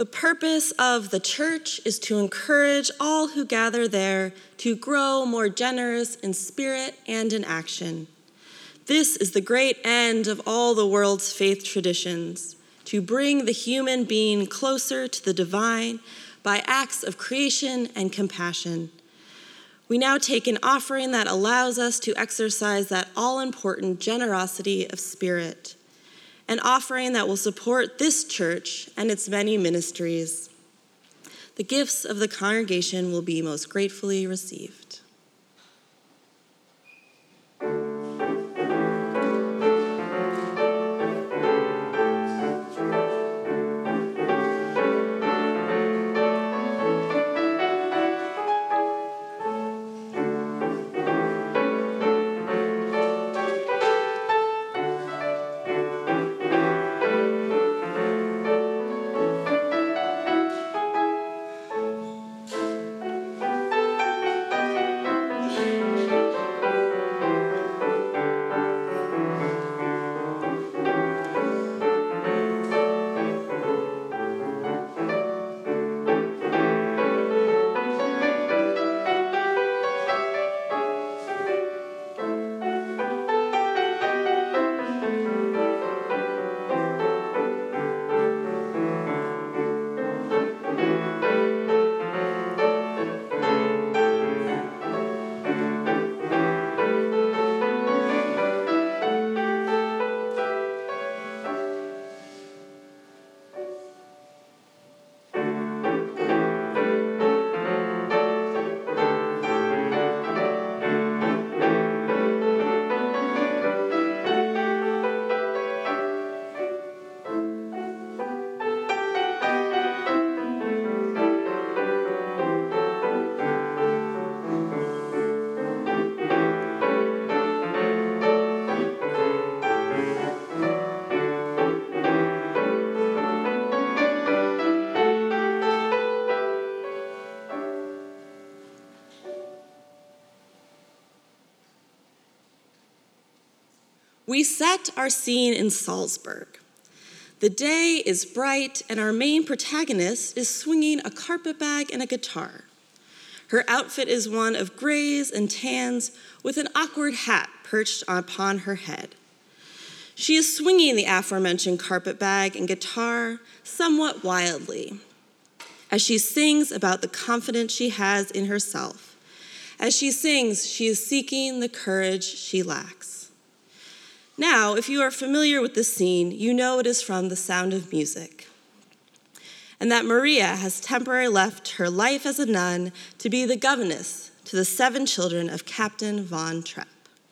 The purpose of the church is to encourage all who gather there to grow more generous in spirit and in action. This is the great end of all the world's faith traditions, to bring the human being closer to the divine by acts of creation and compassion. We now take an offering that allows us to exercise that all-important generosity of spirit, an offering that will support this church and its many ministries. The gifts of the congregation will be most gratefully received. We set our scene in Salzburg. The day is bright, and our main protagonist is swinging a carpet bag and a guitar. Her outfit is one of grays and tans with an awkward hat perched upon her head. She is swinging the aforementioned carpet bag and guitar somewhat wildly as she sings about the confidence she has in herself. As she sings, she is seeking the courage she lacks. Now, if you are familiar with this scene, you know it is from The Sound of Music, and that Maria has temporarily left her life as a nun to be the governess to the 7 children of Captain von Trapp.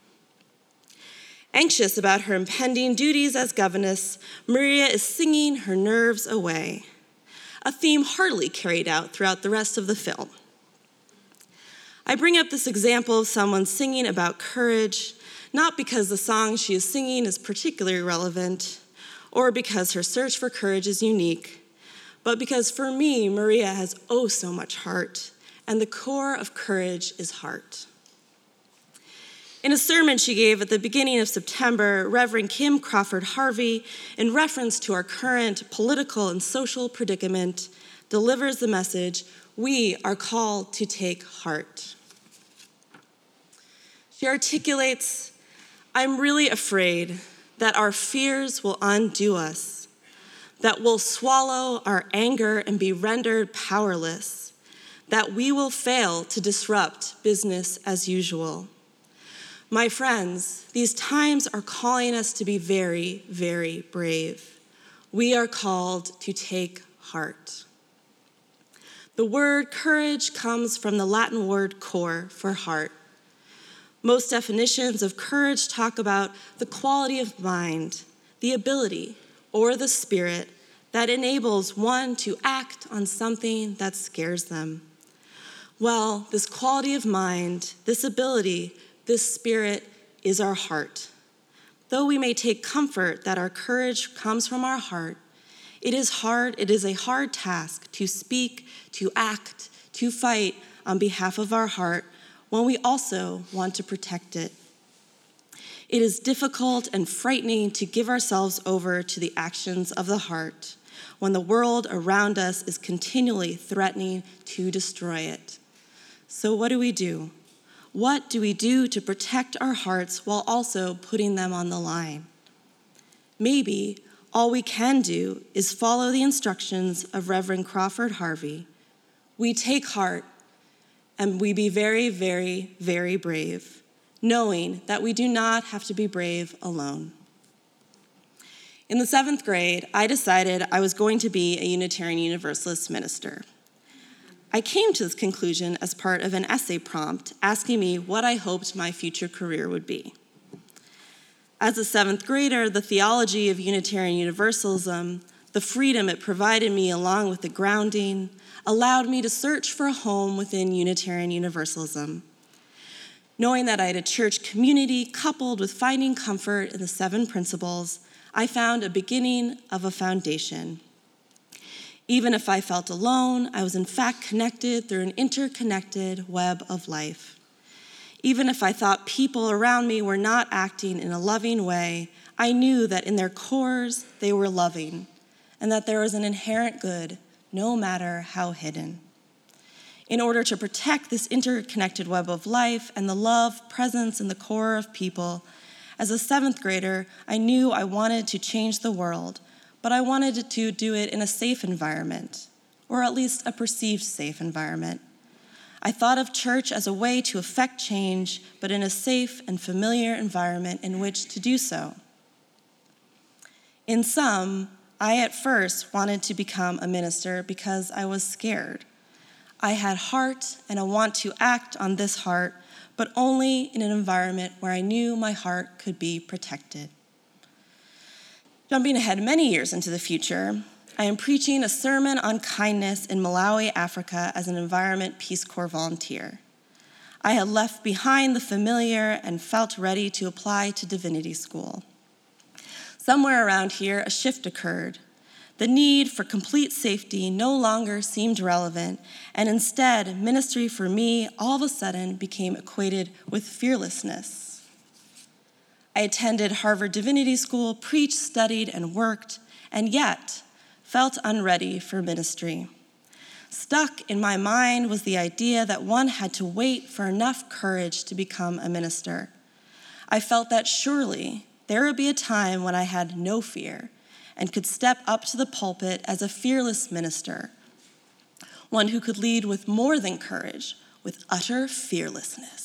Anxious about her impending duties as governess, Maria is singing her nerves away, a theme hardly carried out throughout the rest of the film. I bring up this example of someone singing about courage, not because the song she is singing is particularly relevant, or because her search for courage is unique, but because for me, Maria has oh so much heart, and the core of courage is heart. In a sermon she gave at the beginning of September, Reverend Kim Crawford Harvey, in reference to our current political and social predicament, delivers the message, "We are called to take heart." She articulates, "I'm really afraid that our fears will undo us, that we'll swallow our anger and be rendered powerless, that we will fail to disrupt business as usual. My friends, these times are calling us to be very, very brave. We are called to take heart." The word courage comes from the Latin word cor, for heart. Most definitions of courage talk about the quality of mind, the ability, or the spirit that enables one to act on something that scares them. Well, this quality of mind, this ability, this spirit is our heart. Though we may take comfort that our courage comes from our heart, it is a hard task to speak, to act, to fight on behalf of our heart when we also want to protect it. It is difficult and frightening to give ourselves over to the actions of the heart, when the world around us is continually threatening to destroy it. So what do? What do we do to protect our hearts while also putting them on the line? Maybe all we can do is follow the instructions of Reverend Crawford Harvey. We take heart and we be very, very, very brave, knowing that we do not have to be brave alone. In the 7th grade, I decided I was going to be a Unitarian Universalist minister. I came to this conclusion as part of an essay prompt asking me what I hoped my future career would be. As a 7th grader, the theology of Unitarian Universalism, the freedom it provided me along with the grounding, allowed me to search for a home within Unitarian Universalism. Knowing that I had a church community coupled with finding comfort in the 7 principles, I found a beginning of a foundation. Even if I felt alone, I was in fact connected through an interconnected web of life. Even if I thought people around me were not acting in a loving way, I knew that in their cores they were loving, and that there was an inherent good, no matter how hidden. In order to protect this interconnected web of life and the love presence in the core of people, as a 7th grader, I knew I wanted to change the world, but I wanted to do it in a safe environment, or at least a perceived safe environment. I thought of church as a way to effect change, but in a safe and familiar environment in which to do so. In sum, I at first wanted to become a minister because I was scared. I had heart and a want to act on this heart, but only in an environment where I knew my heart could be protected. Jumping ahead many years into the future, I am preaching a sermon on kindness in Malawi, Africa as an Environment Peace Corps volunteer. I had left behind the familiar and felt ready to apply to divinity school. Somewhere around here, a shift occurred. The need for complete safety no longer seemed relevant, and instead, ministry for me all of a sudden became equated with fearlessness. I attended Harvard Divinity School, preached, studied, and worked, and yet felt unready for ministry. Stuck in my mind was the idea that one had to wait for enough courage to become a minister. I felt that surely there would be a time when I had no fear and could step up to the pulpit as a fearless minister, one who could lead with more than courage, with utter fearlessness.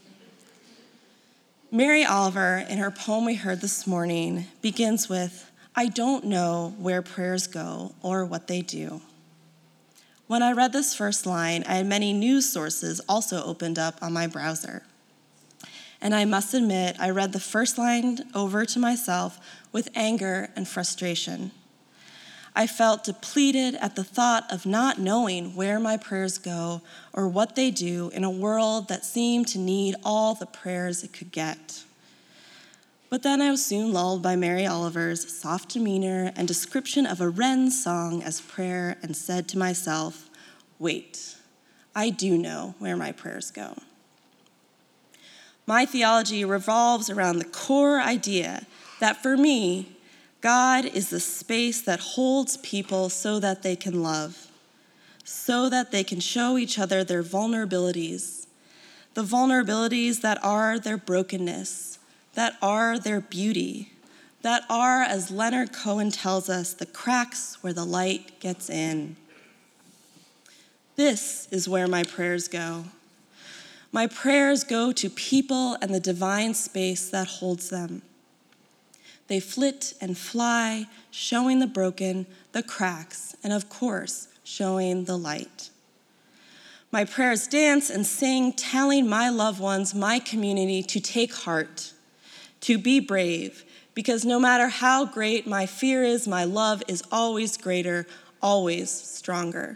Mary Oliver, in her poem we heard this morning, begins with, "I don't know where prayers go or what they do." When I read this first line, I had many news sources also opened up on my browser. And I must admit, I read the first line over to myself with anger and frustration. I felt depleted at the thought of not knowing where my prayers go or what they do in a world that seemed to need all the prayers it could get. But then I was soon lulled by Mary Oliver's soft demeanor and description of a wren song as prayer and said to myself, wait, I do know where my prayers go. My theology revolves around the core idea that for me, God is the space that holds people so that they can love, so that they can show each other their vulnerabilities, the vulnerabilities that are their brokenness, that are their beauty, that are, as Leonard Cohen tells us, the cracks where the light gets in. This is where my prayers go. My prayers go to people and the divine space that holds them. They flit and fly, showing the broken, the cracks, and of course, showing the light. My prayers dance and sing, telling my loved ones, my community, to take heart, to be brave, because no matter how great my fear is, my love is always greater, always stronger.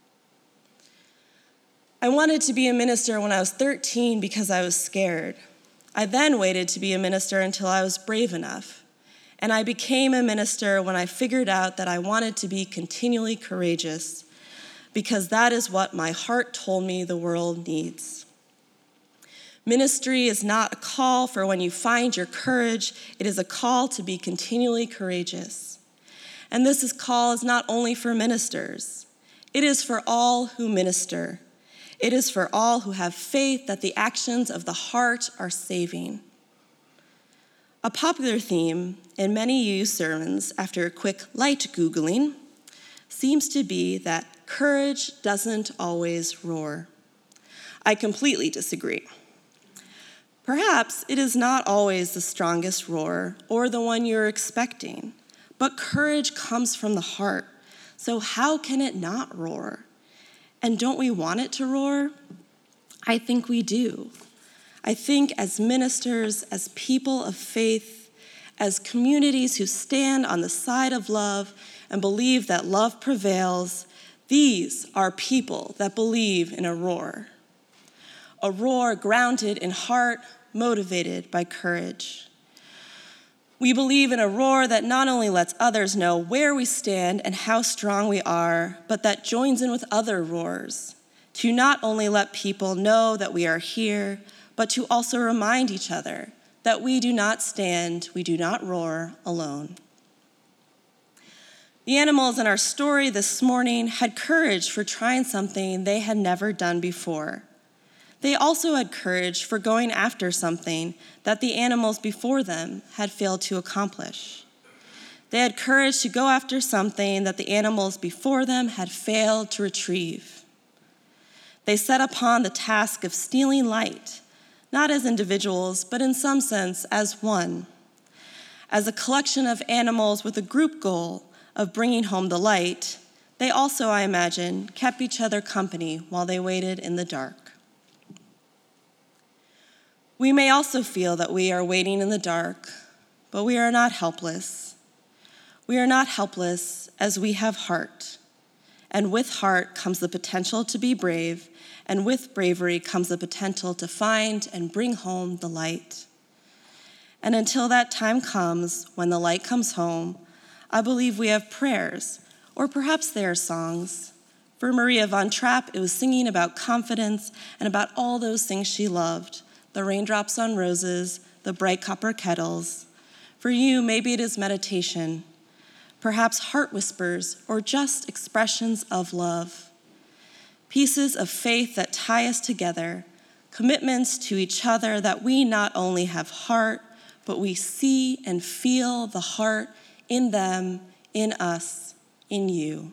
I wanted to be a minister when I was 13 because I was scared. I then waited to be a minister until I was brave enough. And I became a minister when I figured out that I wanted to be continually courageous, because that is what my heart told me the world needs. Ministry is not a call for when you find your courage, it is a call to be continually courageous. And this call is not only for ministers. It is for all who minister. It is for all who have faith that the actions of the heart are saving. A popular theme in many youth sermons after a quick light Googling seems to be that courage doesn't always roar. I completely disagree. Perhaps it is not always the strongest roar or the one you're expecting, but courage comes from the heart. So how can it not roar? And don't we want it to roar? I think we do. I think as ministers, as people of faith, as communities who stand on the side of love and believe that love prevails, these are people that believe in a roar grounded in heart, motivated by courage. We believe in a roar that not only lets others know where we stand and how strong we are, but that joins in with other roars to not only let people know that we are here, but to also remind each other that we do not stand, we do not roar alone. The animals in our story this morning had courage for trying something they had never done before. They also had courage for going after something that the animals before them had failed to accomplish. They had courage to go after something that the animals before them had failed to retrieve. They set upon the task of stealing light, not as individuals, but in some sense as one. As a collection of animals with a group goal of bringing home the light, they also, I imagine, kept each other company while they waited in the dark. We may also feel that we are waiting in the dark, but we are not helpless. We are not helpless as we have heart. And with heart comes the potential to be brave, and with bravery comes the potential to find and bring home the light. And until that time comes, when the light comes home, I believe we have prayers, or perhaps they are songs. For Maria von Trapp, it was singing about confidence and about all those things she loved. The raindrops on roses, the bright copper kettles. For you, maybe it is meditation, perhaps heart whispers, or just expressions of love. Pieces of faith that tie us together, commitments to each other that we not only have heart, but we see and feel the heart in them, in us, in you.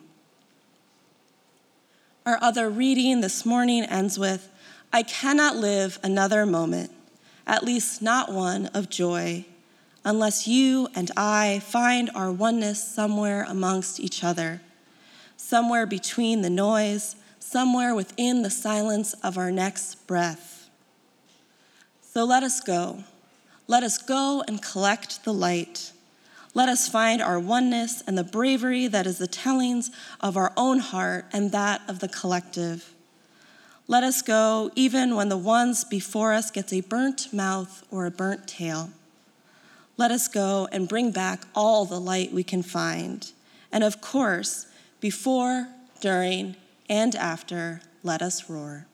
Our other reading this morning ends with, I cannot live another moment, at least not one of joy, unless you and I find our oneness somewhere amongst each other, somewhere between the noise, somewhere within the silence of our next breath. So let us go. Let us go and collect the light. Let us find our oneness and the bravery that is the tellings of our own heart and that of the collective. Let us go even when the ones before us gets a burnt mouth or a burnt tail. Let us go and bring back all the light we can find. And of course, before, during, and after, let us roar.